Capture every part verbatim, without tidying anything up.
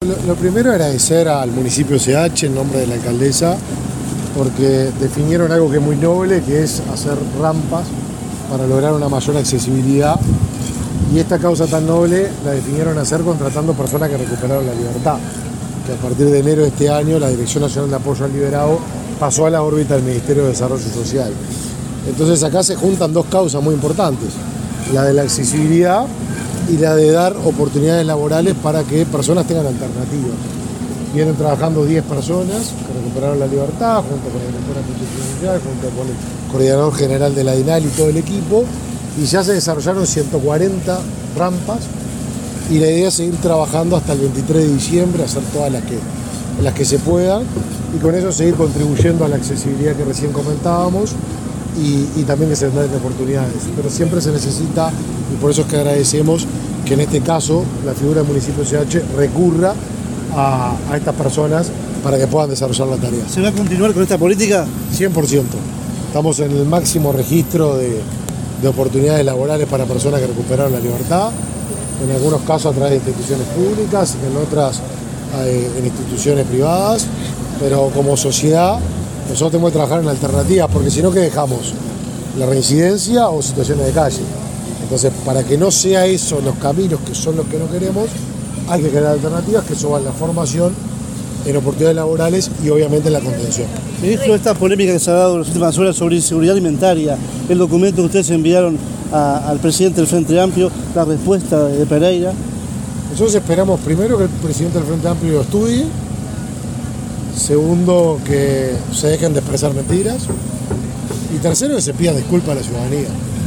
lo, lo primero agradecer al municipio C H en nombre de la alcaldesa, porque definieron algo que es muy noble, que es hacer rampas para lograr una mayor accesibilidad. Y esta causa tan noble la definieron hacer contratando personas que recuperaron la libertad, que a partir de enero de este año la Dirección Nacional de Apoyo al Liberado pasó a la órbita del Ministerio de Desarrollo Social. Entonces acá se juntan dos causas muy importantes, la de la accesibilidad y la de dar oportunidades laborales para que personas tengan alternativas. Vienen trabajando diez personas que recuperaron la libertad, junto con la directora constitucional, junto con el coordinador general de la DINAL y todo el equipo, y ya se desarrollaron ciento cuarenta rampas, y la idea es seguir trabajando hasta el veintitrés de diciembre, hacer todas las que, las que se puedan, y con eso seguir contribuyendo a la accesibilidad que recién comentábamos, y, y también que se den oportunidades. Pero siempre se necesita, y por eso es que agradecemos que en este caso la figura del municipio C H recurra a, a estas personas para que puedan desarrollar la tarea. ¿Se va a continuar con esta política? cien por ciento. Estamos en el máximo registro de, de oportunidades laborales para personas que recuperaron la libertad, en algunos casos a través de instituciones públicas, en otras eh, en instituciones privadas, pero como sociedad nosotros tenemos que trabajar en alternativas, porque si no, ¿qué dejamos? La reincidencia o situaciones de calle. Entonces, para que no sea eso los caminos que son los que no queremos, hay que crear alternativas que suban la formación en oportunidades laborales y obviamente en la contención. Ministro, esta polémica que se ha dado en las últimas horas sobre inseguridad alimentaria, el documento que ustedes enviaron a, al presidente del Frente Amplio, la respuesta de Pereira. Nosotros esperamos primero que el presidente del Frente Amplio lo estudie, segundo que se dejen de expresar mentiras y tercero que se pida disculpas a la ciudadanía.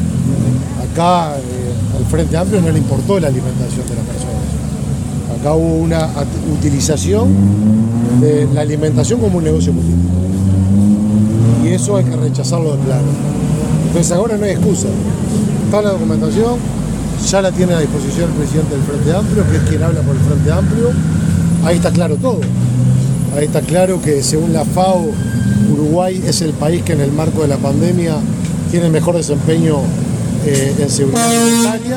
Acá eh, al Frente Amplio no le importó la alimentación de las personas. Acá hubo una utilización de la alimentación como un negocio político. Y eso hay que rechazarlo de plano. Entonces ahora no hay excusa. Está la documentación, ya la tiene a disposición el presidente del Frente Amplio, que es quien habla por el Frente Amplio. Ahí está claro todo. Ahí está claro que según la FAO, Uruguay es el país que en el marco de la pandemia tiene el mejor desempeño eh, en seguridad alimentaria.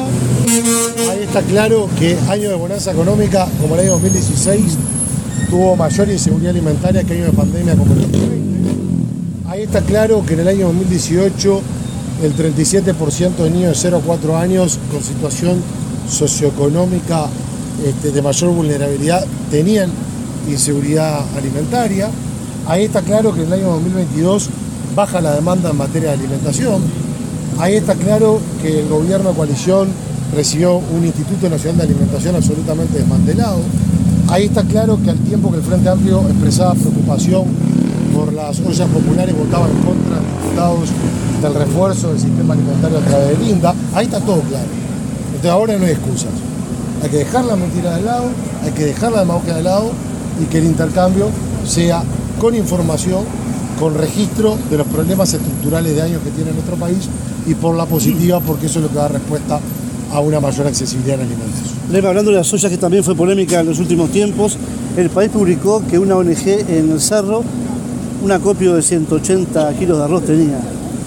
Ahí está claro que año de bonanza económica como el año dos mil dieciséis tuvo mayor inseguridad alimentaria que año de pandemia como el dos mil veinte. Ahí está claro que en el año dos mil dieciocho el treinta y siete por ciento de niños de cero a cuatro años con situación socioeconómica este, de mayor vulnerabilidad tenían inseguridad alimentaria. Ahí está claro que en el año dos mil veintidós baja la demanda en materia de alimentación. Ahí está claro que el gobierno de coalición recibió un Instituto Nacional de Alimentación absolutamente desmantelado. Ahí está claro que al tiempo que el Frente Amplio expresaba preocupación por las ollas populares, votaban en contra de diputados del refuerzo del sistema alimentario a través del INDA. Ahí está todo claro. Entonces ahora no hay excusas. Hay que dejar la mentira de lado, hay que dejar la demagogia de lado y que el intercambio sea con información, con registro de los problemas estructurales de años que tiene nuestro país y por la positiva, porque eso es lo que da respuesta a una mayor accesibilidad en alimentos. Lema, hablando de las ollas, que también fue polémica en los últimos tiempos, el país publicó que una O N G en el Cerro, un acopio de ciento ochenta kilos de arroz tenía.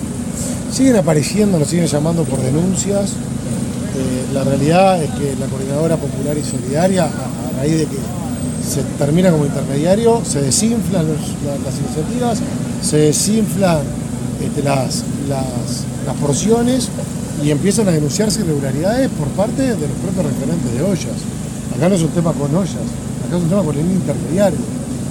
Siguen apareciendo, nos siguen llamando por denuncias. Eh, la realidad es que la Coordinadora Popular y Solidaria, a, a raíz de que se termina como intermediario, se desinflan los, las, las iniciativas, se desinflan este, las, las, las porciones y empiezan a denunciarse irregularidades por parte de los propios referentes de ollas. Acá no es un tema con ollas, acá es un tema con el intermediario.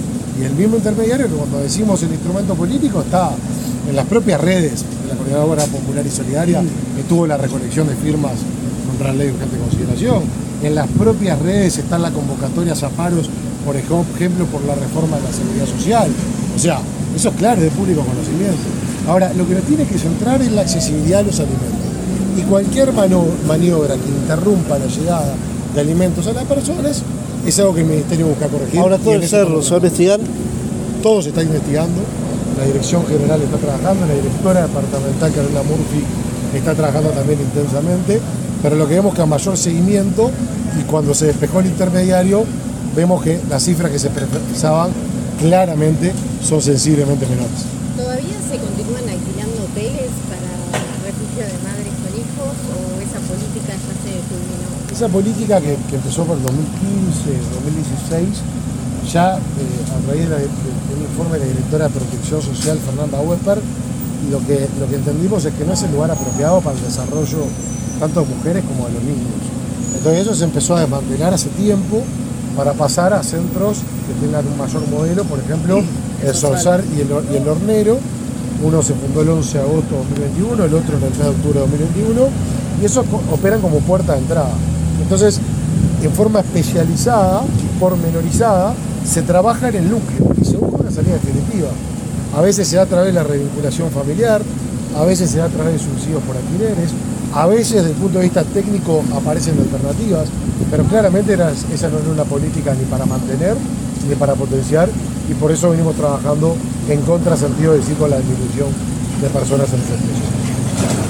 Y el mismo intermediario que cuando decimos el instrumento político está en las propias redes de la Coordinadora Popular y Solidaria, que tuvo la recolección de firmas contra la ley de urgente consideración. En las propias redes están las convocatorias a paros, por ejemplo, por la reforma de la seguridad social. O sea, eso es claro, de público conocimiento. Ahora, lo que nos tiene que centrar es la accesibilidad a los alimentos. Y cualquier maniobra que interrumpa la llegada de alimentos a las personas es algo que el Ministerio busca corregir. Ahora todo el cerro se va a investigar. Todo se está investigando. La Dirección General está trabajando, la directora departamental, Carolina Murphy, está trabajando también intensamente. Pero lo que vemos es que a mayor seguimiento y cuando se despejó el intermediario, vemos que las cifras que se precisaban claramente son sensiblemente menores. ¿Todavía se continúan alquilando hoteles para refugio de madres con hijos o esa política ya se culminó? esa política que, que empezó por dos mil quince, dos mil dieciséis, ya eh, a raíz de, de, de un informe de la directora de Protección Social, Fernanda Wesper, y lo que, lo que entendimos es que no es el lugar apropiado para el desarrollo tanto de mujeres como de los niños. Entonces eso se empezó a desmantelar hace tiempo para pasar a centros que tengan un mayor modelo, por ejemplo, el Solsar y el, y el Hornero. Uno se fundó el once de agosto de dos mil veintiuno, el otro en el mes de octubre de dos mil veintiuno, y esos operan como puerta de entrada. Entonces, en forma especializada, pormenorizada, se trabaja en el núcleo y se busca una salida definitiva. A veces se da a través de la revinculación familiar, a veces se da a través de subsidios por alquileres, a veces desde el punto de vista técnico aparecen alternativas, pero claramente era, esa no era una política ni para mantener ni para potenciar, y por eso venimos trabajando en contrasentido, decir, con la disminución de personas en ese proceso.